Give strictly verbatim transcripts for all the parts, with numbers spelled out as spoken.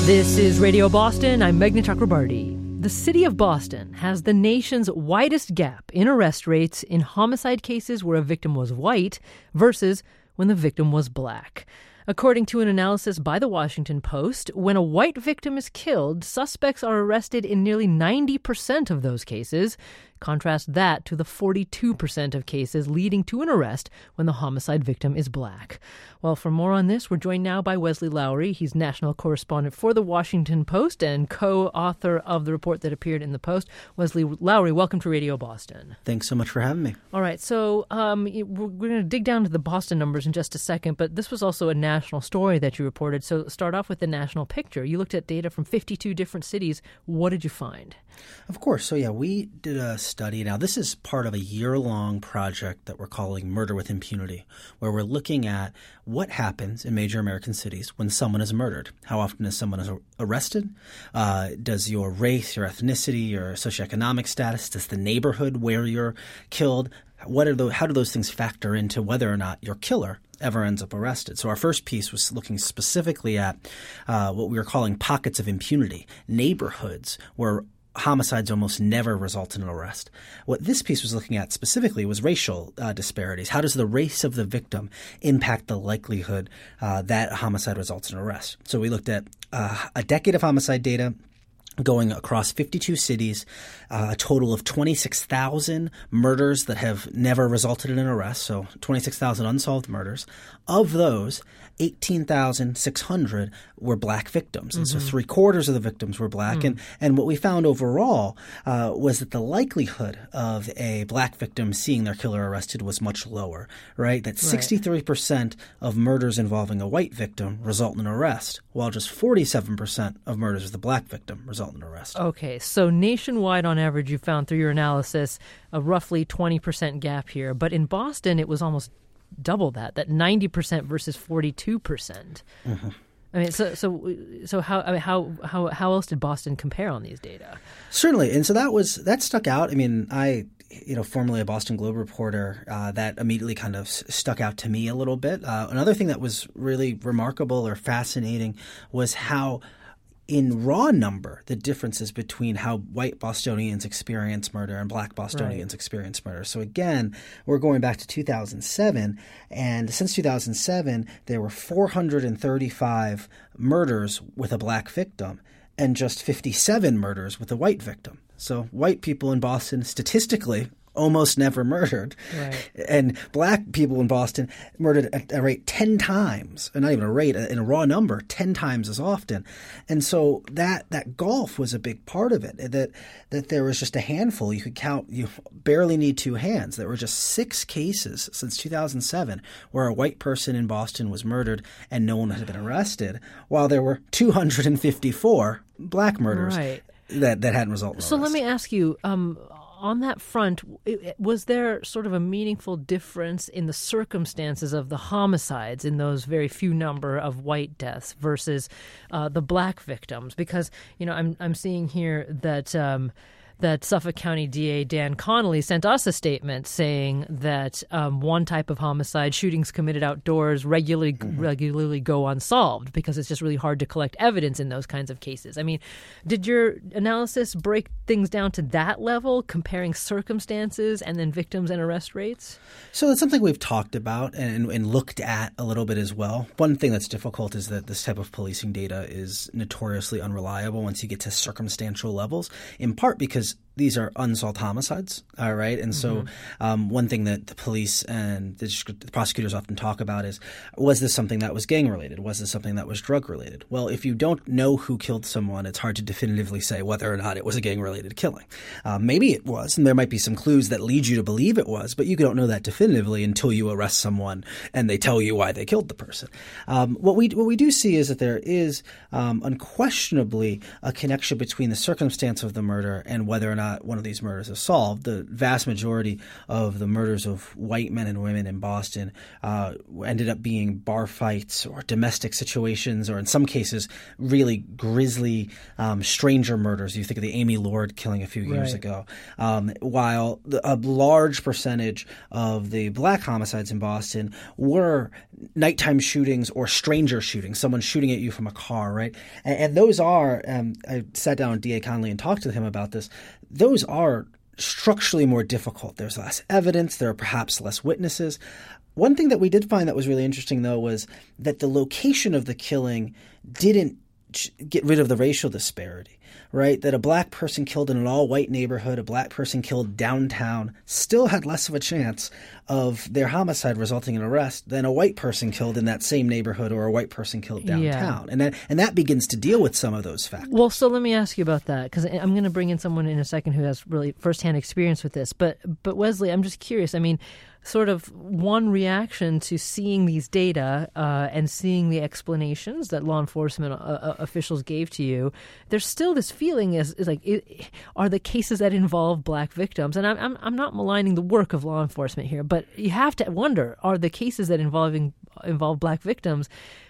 This is Radio Boston. I'm Meghna Chakrabarti. The city of Boston has the nation's widest gap in arrest rates in homicide cases where a victim was white versus when the victim was black. According to an analysis by the Washington Post, when a white victim is killed, suspects are arrested in nearly ninety percent of those cases. Contrast that to the forty-two percent of cases leading to an arrest when the homicide victim is black. Well, for more on this, we're joined now by Wesley Lowery. He's national correspondent for the Washington Post and co-author of the report that appeared in the Post. Wesley Lowery, welcome to Radio Boston. Thanks so much for having me. All right, so um, we're going to dig down to the Boston numbers in just a second, but this was also a national story that you reported. So start off with the national picture. You looked at data from fifty-two different cities. What did you find? Of course. So, yeah, we did a study. Now, this is part of a year-long project that we're calling Murder with Impunity, where we're looking at what happens in major American cities when someone is murdered. How often is someone arrested? Uh, does your race, your ethnicity, your socioeconomic status, does the neighborhood where you're killed, what are those, how do those things factor into whether or not your killer ever ends up arrested? So our first piece was looking specifically at uh, what we were calling pockets of impunity, neighborhoods where homicides almost never result in an arrest. What this piece was looking at specifically was racial uh, disparities. How does the race of the victim impact the likelihood uh, that a homicide results in an arrest? So we looked at uh, a decade of homicide data going across fifty-two cities, uh, a total of twenty-six thousand murders that have never resulted in an arrest, so twenty-six thousand unsolved murders. Of those, eighteen thousand six hundred were black victims. And mm-hmm. so three quarters of the victims were black. Mm. And, and what we found overall uh, was that the likelihood of a black victim seeing their killer arrested was much lower, right? That sixty-three percent right. of murders involving a white victim result in an arrest, while just forty-seven percent of murders with a black victim result in an arrest. Okay, so nationwide on average you found through your analysis a roughly twenty percent gap here. But in Boston it was almost double that, that ninety percent versus forty-two percent. Mm-hmm. I mean, so so so how I mean, how how how else did Boston compare on these data? Certainly, and so that was that stuck out. I mean, I you know formerly a Boston Globe reporter, uh, that immediately kind of s- stuck out to me a little bit. Uh, another thing that was really remarkable or fascinating was how, in raw number, the differences between how white Bostonians experience murder and black Bostonians right. experience murder. So again, we're going back to two thousand seven, and since two thousand seven, there were four hundred thirty-five murders with a black victim and just fifty-seven murders with a white victim. So white people in Boston statistically almost never murdered. Right. And black people in Boston murdered at a rate ten times, and not even a rate, in a raw number, ten times as often. And so that that gulf was a big part of it, that that there was just a handful. You could count, you barely need two hands. There were just six cases since two thousand seven where a white person in Boston was murdered and no one had been arrested, while there were two hundred fifty-four black murders right. that, that hadn't resulted in So arrest. let me ask you, um, on that front, was there sort of a meaningful difference in the circumstances of the homicides in those very few number of white deaths versus uh, the black victims? Because, you know, I'm I'm seeing here that um, that Suffolk County D A Dan Connolly sent us a statement saying that um, one type of homicide, shootings committed outdoors, regularly mm-hmm. regularly go unsolved because it's just really hard to collect evidence in those kinds of cases. I mean, did your analysis break things down to that level, comparing circumstances and then victims and arrest rates? So it's something we've talked about and, and looked at a little bit as well. One thing that's difficult is that this type of policing data is notoriously unreliable once you get to circumstantial levels, in part because these are unsolved homicides, all right? And so mm-hmm. um, one thing that the police and the, the prosecutors often talk about is, was this something that was gang-related? Was this something that was drug-related? Well, if you don't know who killed someone, it's hard to definitively say whether or not it was a gang-related killing. Uh, maybe it was, and there might be some clues that lead you to believe it was, but you don't know that definitively until you arrest someone and they tell you why they killed the person. Um, what we what we do see is that there is um, unquestionably a connection between the circumstance of the murder and whether or not not one of these murders is solved. The vast majority of the murders of white men and women in Boston uh, ended up being bar fights or domestic situations, or in some cases, really grisly um, stranger murders. You think of the Amy Lord killing a few years right. ago. Um, while the, a large percentage of the black homicides in Boston were nighttime shootings or stranger shootings, someone shooting at you from a car, right? And, and those are, um, I sat down with D A Conley and talked to him about this, those are structurally more difficult. There's less evidence. There are perhaps less witnesses. One thing that we did find that was really interesting, though, was that the location of the killing didn't get rid of the racial disparity, right? That a black person killed in an all-white neighborhood, a black person killed downtown, still had less of a chance of their homicide resulting in arrest than a white person killed in that same neighborhood or a white person killed downtown. Yeah. And that, and that begins to deal with some of those factors. Well, so let me ask you about that, because I'm going to bring in someone in a second who has really firsthand experience with this. But, but Wesley, I'm just curious. I mean, sort of one reaction to seeing these data uh, and seeing the explanations that law enforcement uh, officials gave to you, there's still this feeling is, is like, it, are the cases that involve black victims, and I'm, I'm I'm not maligning the work of law enforcement here, but you have to wonder, are the cases that involving involve black victims,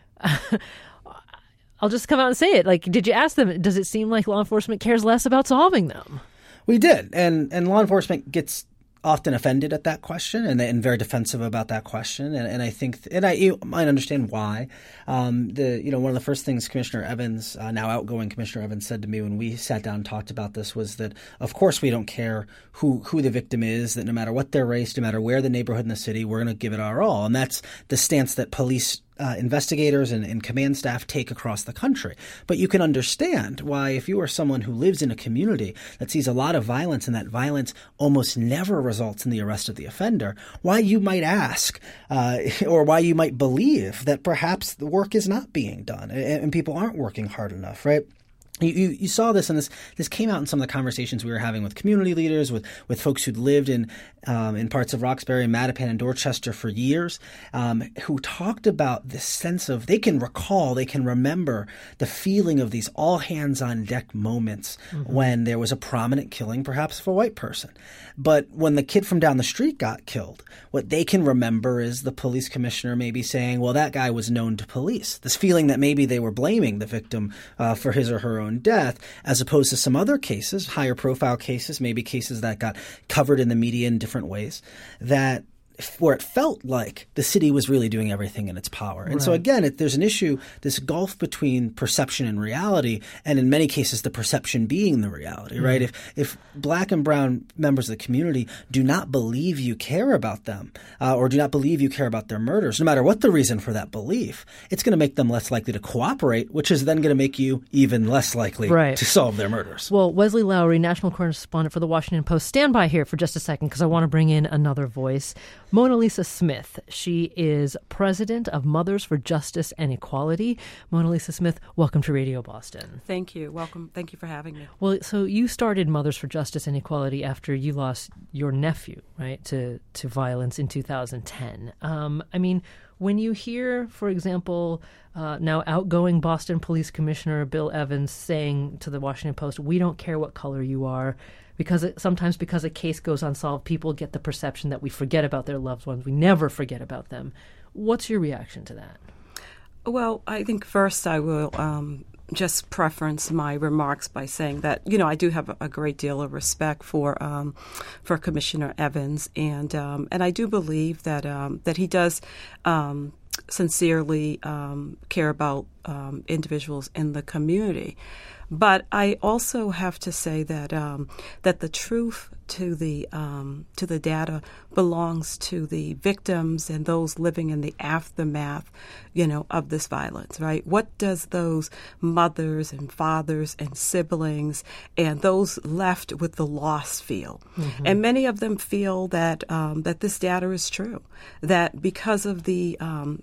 I'll just come out and say it, like, did you ask them, does it seem like law enforcement cares less about solving them? We did, and and law enforcement gets often offended at that question and, and very defensive about that question. And, and I think, and I you might understand why. Um, the you know one of the first things Commissioner Evans, uh, now outgoing Commissioner Evans, said to me when we sat down and talked about this was that, of course, we don't care who who the victim is, that no matter what their race, no matter where the neighborhood in the city, we're going to give it our all. And that's the stance that police Uh, investigators and, and command staff take across the country. But you can understand why, if you are someone who lives in a community that sees a lot of violence and that violence almost never results in the arrest of the offender, why you might ask uh, or why you might believe that perhaps the work is not being done and, and people aren't working hard enough, right? You, you, you saw this, and this this came out in some of the conversations we were having with community leaders, with, with folks who'd lived in um, in parts of Roxbury, Mattapan, and Dorchester for years, um, who talked about this sense of they can recall, they can remember the feeling of these all-hands-on-deck moments mm-hmm. when there was a prominent killing, perhaps of a white person. But when the kid from down the street got killed, what they can remember is the police commissioner maybe saying, well, that guy was known to police. This feeling that maybe they were blaming the victim uh, for his or her own death, as opposed to some other cases, higher profile cases, maybe cases that got covered in the media in different ways, that where it felt like the city was really doing everything in its power. And right. so again, it, there's an issue, this gulf between perception and reality, and in many cases the perception being the reality, mm-hmm. right? If if black and brown members of the community do not believe you care about them uh, or do not believe you care about their murders, no matter what the reason for that belief, it's going to make them less likely to cooperate, which is then going to make you even less likely right. to solve their murders. Well, Wesley Lowery, national correspondent for the Washington Post, stand by here for just a second because I want to bring in another voice. Mona Lisa Smith. She is president of Mothers for Justice and Equality. Mona Lisa Smith, welcome to Radio Boston. Thank you. Welcome. Thank you for having me. Well, so you started Mothers for Justice and Equality after you lost your nephew, right, to, to violence in two thousand ten. Um, I mean, when you hear, for example, uh, now outgoing Boston Police Commissioner Bill Evans saying to the Washington Post, we don't care what color you are, because it, sometimes because a case goes unsolved, people get the perception that we forget about their loved ones. We never forget about them. What's your reaction to that? Well, I think first I will um, just preference my remarks by saying that, you know, I do have a, a great deal of respect for um, for Commissioner Evans, and um, and I do believe that um, that he does um, sincerely um, care about um, individuals in the community. But I also have to say that um, that the truth to the um, to the data belongs to the victims and those living in the aftermath, you know, of this violence, right? What does those mothers and fathers and siblings and those left with the loss feel? Mm-hmm. And many of them feel that um, that this data is true, that because of the um,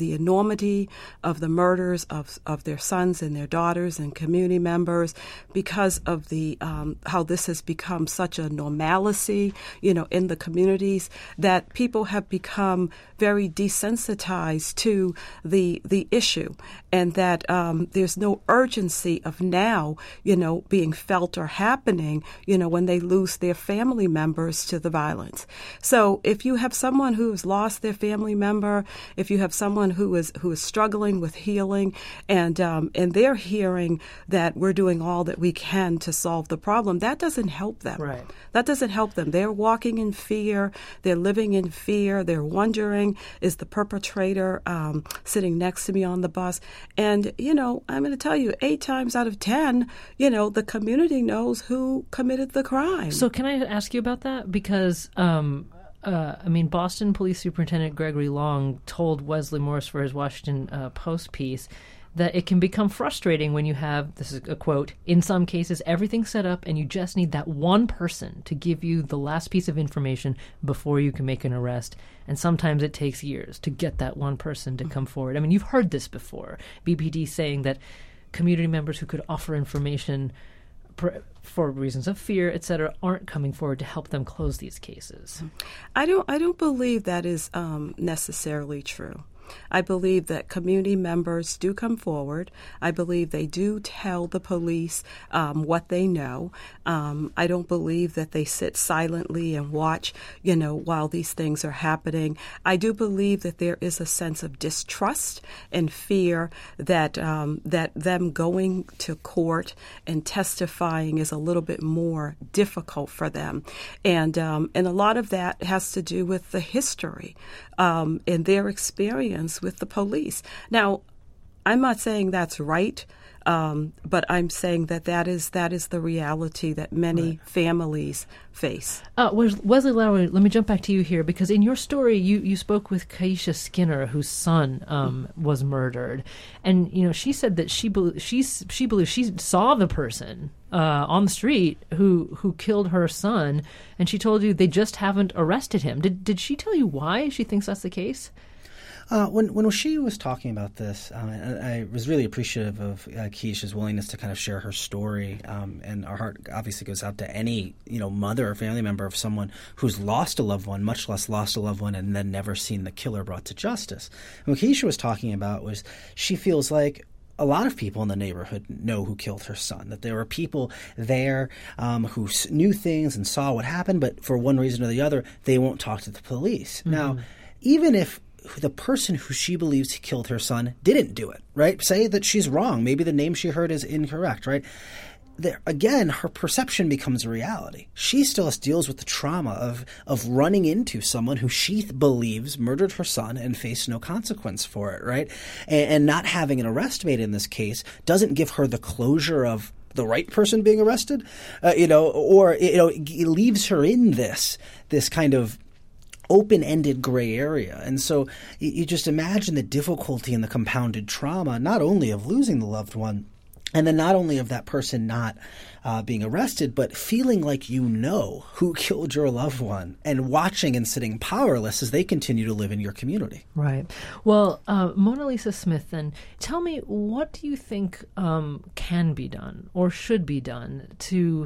the enormity of the murders of of their sons and their daughters and community members, because of the um, how this has become such a normalcy, you know, in the communities, that people have become very desensitized to the the issue, and that um, there's no urgency of now, you know, being felt or happening, you know, when they lose their family members to the violence. So if you have someone who has lost their family member, if you have someone who is who is struggling with healing, and um, and they're hearing that we're doing all that we can to solve the problem, that doesn't help them. Right. That doesn't help them. They're walking in fear. They're living in fear. They're wondering, is the perpetrator um, sitting next to me on the bus? And, you know, I'm going to tell you, eight times out of ten, you know, the community knows who committed the crime. So can I ask you about that? Because, um, uh, I mean, Boston Police Superintendent Gregory Long told Wesley Morris for his Washington uh, Post piece that it can become frustrating when you have, this is a quote, in some cases, everything set up and you just need that one person to give you the last piece of information before you can make an arrest. And sometimes it takes years to get that one person to come forward. I mean, you've heard this before. B P D saying that community members who could offer information per, for reasons of fear, et cetera, aren't coming forward to help them close these cases. I don't, I don't believe that is um, necessarily true. I believe that community members do come forward. I believe they do tell the police um, what they know. Um, I don't believe that they sit silently and watch, you know, while these things are happening. I do believe that there is a sense of distrust and fear that um, that them going to court and testifying is a little bit more difficult for them, and um, and a lot of that has to do with the history um, and their experience with the police. Now, I'm not saying that's right, um, but I'm saying that that is that is the reality that many right. families face. Uh, Wesley Lowery, let me jump back to you here, because in your story, you, you spoke with Keisha Skinner, whose son um, mm-hmm. was murdered, and you know she said that she be- she she believes she saw the person uh, on the street who who killed her son, and she told you they just haven't arrested him. Did did she tell you why she thinks that's the case? Uh, when when she was talking about this, uh, I was really appreciative of uh, Keisha's willingness to kind of share her story, um, and our heart obviously goes out to any you know mother or family member of someone who's lost a loved one, much less lost a loved one and then never seen the killer brought to justice. And what Keisha was talking about was she feels like a lot of people in the neighborhood know who killed her son, that there were people there um, who knew things and saw what happened, but for one reason or the other, they won't talk to the police. Mm-hmm. Now, even if the person who she believes killed her son didn't do it, right? Say that she's wrong. Maybe the name she heard is incorrect, right? There, again, her perception becomes a reality. She still deals with the trauma of of running into someone who she believes murdered her son and faced no consequence for it, right? And, and not having an arrest made in this case doesn't give her the closure of the right person being arrested, uh, you know, or you know, it leaves her in this this kind of open-ended gray area. And so you just imagine the difficulty and the compounded trauma, not only of losing the loved one, and then not only of that person not uh, being arrested, but feeling like you know who killed your loved one and watching and sitting powerless as they continue to live in your community. Right. Well, uh, Mona Lisa Smith, then, tell me, what do you think um, can be done or should be done to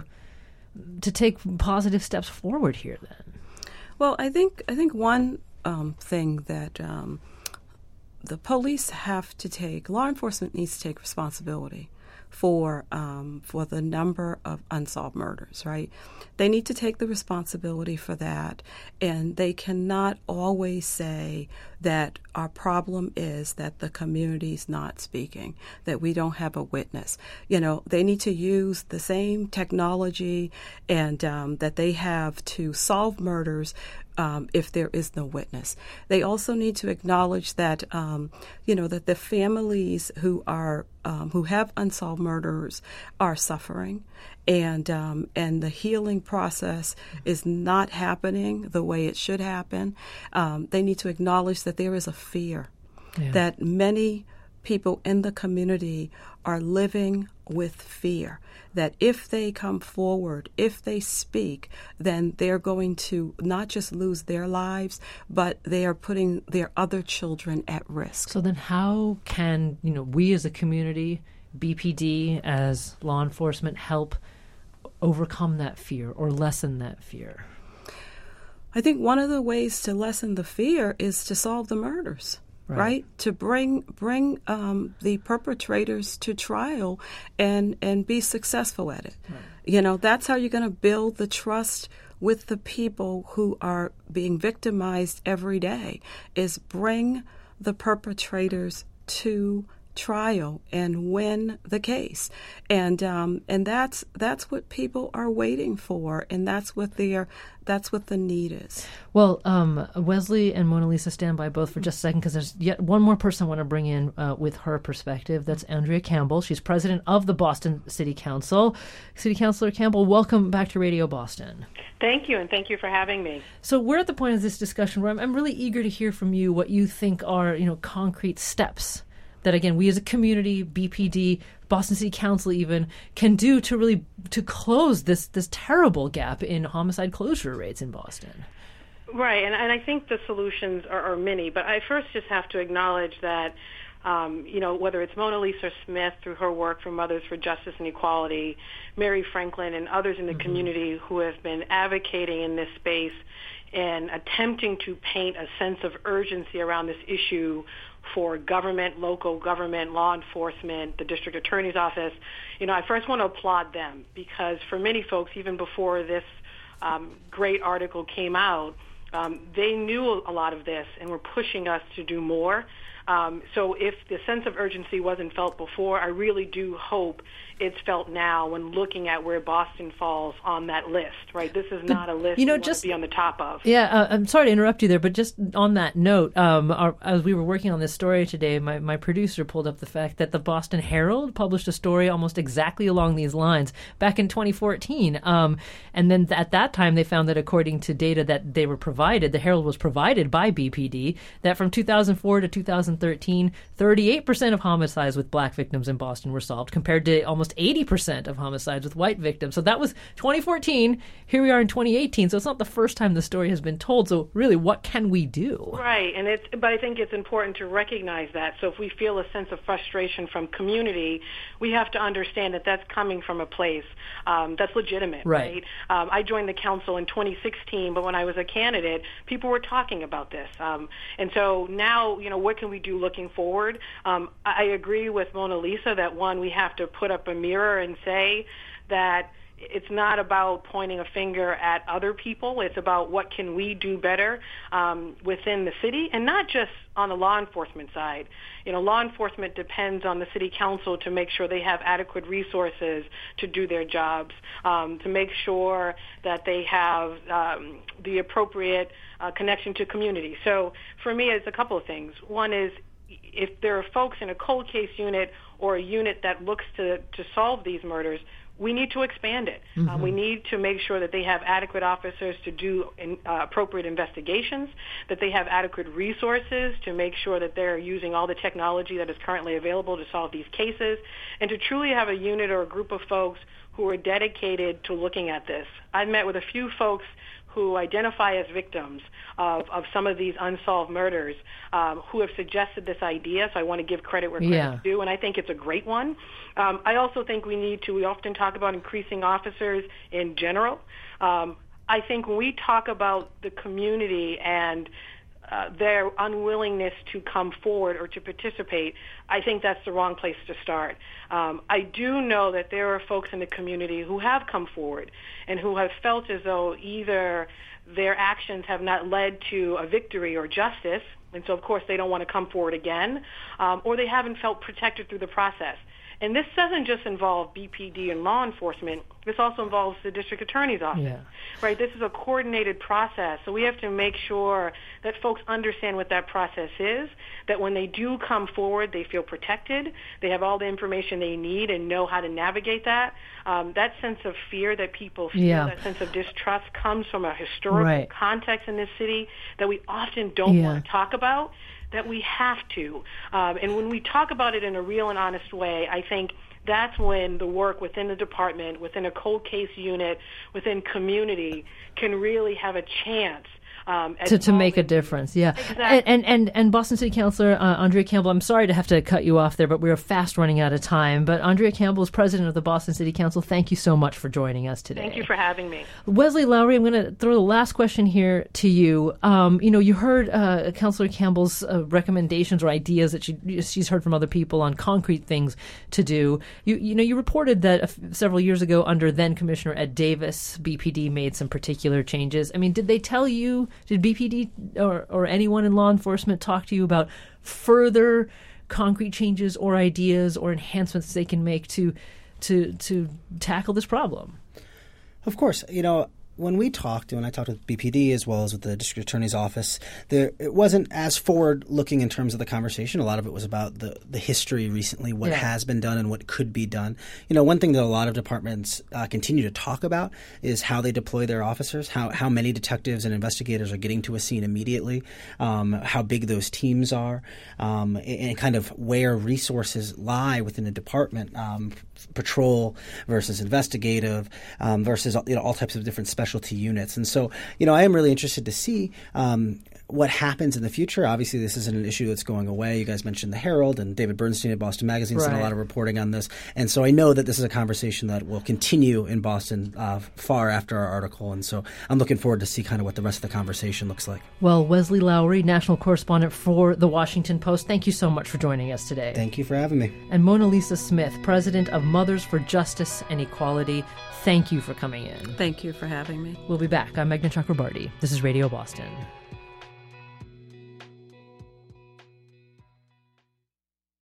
to take positive steps forward here, then? Well, I think I think one um, thing that um, the police have to take, law enforcement needs to take responsibility for um, for the number of unsolved murders, right? They need to take the responsibility for that, and they cannot always say that our problem is that the community's not speaking, that we don't have a witness. You know, they need to use the same technology and um, that they have to solve murders Um, if there is no witness. They also need to acknowledge that, um, you know, that the families who are um, who have unsolved murders are suffering, and um, and the healing process is not happening the way it should happen. Um, they need to acknowledge that there is a fear, yeah. that many people in the community are living with fear that if they come forward, if they speak, then they're going to not just lose their lives, but they are putting their other children at risk. So then how can, you know, we as a community, B P D as law enforcement, help overcome that fear or lessen that fear? I think one of the ways to lessen the fear is to solve the murders. Right. right, to bring bring um, the perpetrators to trial and and be successful at it. Right. You know, that's how you're going to build the trust with the people who are being victimized every day, is bring the perpetrators to trial and win the case. And um, and that's that's what people are waiting for, and that's what their that's what the need is. Well, um, Wesley and Mona Lisa, stand by both for just a second, because there's yet one more person I want to bring in uh, with her perspective. That's Andrea Campbell. She's president of the Boston City Council. City Councilor Campbell, welcome back to Radio Boston. Thank you, and thank you for having me. So we're at the point of this discussion where I'm, I'm really eager to hear from you what you think are, you know, concrete steps that, again, we as a community, B P D, Boston City Council even, can do to really to close this this terrible gap in homicide closure rates in Boston. Right, and, and I think the solutions are, are many, but I first just have to acknowledge that, um, you know, whether it's Mona Lisa Smith through her work for Mothers for Justice and Equality, Mary Franklin, and others in the mm-hmm. community who have been advocating in this space and attempting to paint a sense of urgency around this issue for government, local government, law enforcement, the district attorney's office, you know, I first want to applaud them, because for many folks, even before this um, great article came out, um, they knew a lot of this and were pushing us to do more. Um, so if the sense of urgency wasn't felt before, I really do hope it's felt now when looking at where Boston falls on that list, right? This is not a list you know, just, to be on the top of. Yeah, uh, I'm sorry to interrupt you there, but just on that note, um, our, as we were working on this story today, my, my producer pulled up the fact that the Boston Herald published a story almost exactly along these lines back in twenty fourteen. Um, and then th- at that time, they found that according to data that they were provided, the Herald was provided by B P D, that from two thousand four to two thousand thirteen, thirty-eight percent of homicides with black victims in Boston were solved, compared to almost eighty percent of homicides with white victims. So that was twenty fourteen. Here we are in twenty eighteen. So it's not the first time the story has been told. So really, what can we do? Right. And it's, but I think it's important to recognize that. So if we feel a sense of frustration from community, we have to understand that that's coming from a place um, that's legitimate. Right. right? Um, I joined the council in twenty sixteen, but when I was a candidate, people were talking about this. Um, and so now, you know, what can we do looking forward? Um, I agree with Mona Lisa that, one, we have to put up a mirror and say that it's not about pointing a finger at other people. It's about what can we do better um, within the city, and not just on the law enforcement side. You know, law enforcement depends on the city council to make sure they have adequate resources to do their jobs, um, to make sure that they have um, the appropriate uh, connection to community. So for me, it's a couple of things. One is, if there are folks in a cold case unit or a unit that looks to, to solve these murders, we need to expand it. Mm-hmm. Uh, we need to make sure that they have adequate officers to do in, uh, appropriate investigations, that they have adequate resources to make sure that they're using all the technology that is currently available to solve these cases, and to truly have a unit or a group of folks who are dedicated to looking at this. I've met with a few folks who identify as victims of, of some of these unsolved murders, um, who have suggested this idea, so I want to give credit where credit's yeah. due, and I think it's a great one. Um, I also think we need to, we often talk about increasing officers in general. Um, I think when we talk about the community and Uh, their unwillingness to come forward or to participate, I think that's the wrong place to start. Um, I do know that there are folks in the community who have come forward and who have felt as though either their actions have not led to a victory or justice, and so of course they don't want to come forward again, um, or they haven't felt protected through the process. And this doesn't just involve B P D and law enforcement. This also involves the district attorney's office, yeah. right? This is a coordinated process. So we have to make sure that folks understand what that process is, that when they do come forward, they feel protected, they have all the information they need and know how to navigate that. Um, that sense of fear that people feel, yeah. that sense of distrust, comes from a historical right. context in this city that we often don't yeah. want to talk about. that we have to. Um, and when we talk about it in a real and honest way, I think that's when the work within the department, within a cold case unit, within community can really have a chance Um, to, to make a difference, yeah. Exactly. And, and, and, and Boston City Councilor uh, Andrea Campbell, I'm sorry to have to cut you off there, but we're fast running out of time. But Andrea Campbell is president of the Boston City Council. Thank you so much for joining us today. Thank you for having me. Wesley Lowery, I'm going to throw the last question here to you. Um, you know, you heard uh, Councilor Campbell's uh, recommendations or ideas that she, she's heard from other people on concrete things to do. You, you know, you reported that uh, several years ago under then Commissioner Ed Davis, B P D made some particular changes. I mean, did they tell you, did B P D or, or anyone in law enforcement talk to you about further concrete changes or ideas or enhancements they can make to to to tackle this problem? Of course. You know, when we talked, when I talked with B P D as well as with the district attorney's office, there, it wasn't as forward-looking in terms of the conversation. A lot of it was about the, the history recently, what yeah. has been done and what could be done. You know, one thing that a lot of departments uh, continue to talk about is how they deploy their officers, how, how many detectives and investigators are getting to a scene immediately, um, how big those teams are, um, and, and kind of where resources lie within a department, um, patrol versus investigative um, versus you know all types of different special specialty units. And so, you know, I am really interested to see um, what happens in the future. Obviously, this isn't an issue that's going away. You guys mentioned the Herald, and David Bernstein at Boston Magazine has right. done a lot of reporting on this. And so I know that this is a conversation that will continue in Boston uh, far after our article. And so I'm looking forward to see kind of what the rest of the conversation looks like. Well, Wesley Lowery, national correspondent for The Washington Post, thank you so much for joining us today. Thank you for having me. And Mona Lisa Smith, president of Mothers for Justice and Equality, thank you for coming in. Thank you for having me. We'll be back. I'm Meghna Chakrabarti. This is Radio Boston.